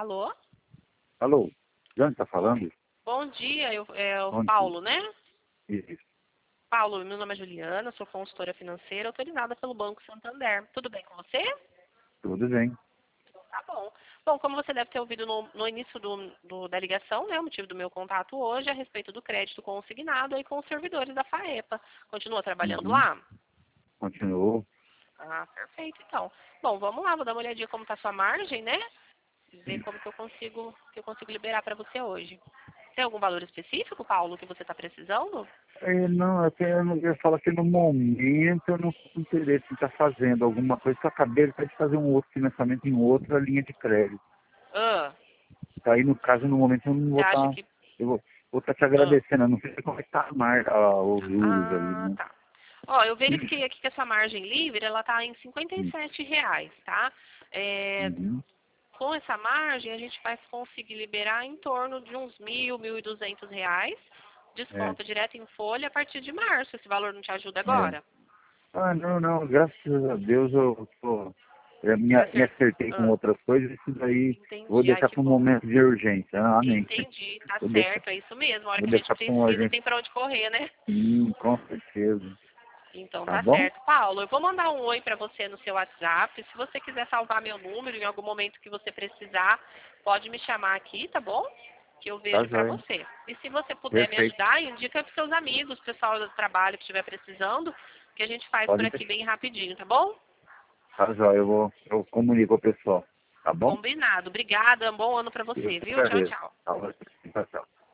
Alô? Alô, Jane tá falando? Bom dia, é o Bom Paulo, né? dia. Isso. Paulo, meu nome é Juliana, sou consultora financeira autorizada pelo Banco Santander. Tudo bem com você? Tudo bem. Tá bom. Bom, como você deve ter ouvido no início da ligação, né, o motivo do meu contato hoje é a respeito do crédito consignado aí com os servidores da FAEPA. Continua trabalhando Uhum. lá? Continuou. Ah, perfeito, então. Bom, vamos lá, vou dar uma olhadinha como está a sua margem, né? Ver como que eu consigo liberar para você hoje. Tem algum valor específico, Paulo, que você está precisando? Não, eu falo que no momento eu não tenho interesse em estar fazendo alguma coisa que eu acabei até de fazer um outro financiamento em outra linha de crédito. Ah, Aí no caso, no momento eu não você vou acha estar. que... Eu vou estar te Ah, agradecendo. Eu não sei como é que tá a os juros aí, né? tá. Ó, eu verifiquei aqui que essa margem livre, ela tá em R$ 57, tá? É, Uhum. com essa margem, a gente vai conseguir liberar em torno de uns R$ 1.000, R$ 1.200, É, desconto direto em folha a partir de março. Esse valor não te ajuda é. agora? Não. Graças a Deus eu me, Você me acertou. acertei com outras coisas. Isso daí vou Entendi. Ai, deixar que para um bom. momento de urgência. Amém. Entendi. Tá Vou deixar, certo, é isso mesmo. A hora vou que a gente deixar para uma precisa, urgência. tem pra onde correr, né? Sim, com certeza. Então Tá tá bom? certo. Paulo, eu vou mandar um oi pra você no seu WhatsApp. Se você quiser salvar meu número em algum momento que você precisar, pode me chamar aqui, tá bom? Que eu Tá vejo pra jóia. você. E se você puder me Perfeito. ajudar, indica pros seus amigos, pessoal do trabalho que estiver precisando, que a gente faz por Pode aqui deixar. bem rapidinho, tá bom? Tá jóia. Eu comunico ao pessoal. Tá bom? Combinado. Obrigada. Um bom ano pra Eu você, que viu? Tchau, agradeço. tchau. Tá ótimo. Tchau, tchau.